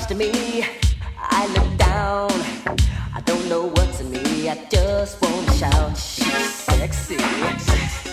comes to me, I look down. I don't know what's in me. I just wanna shout. She's sexy.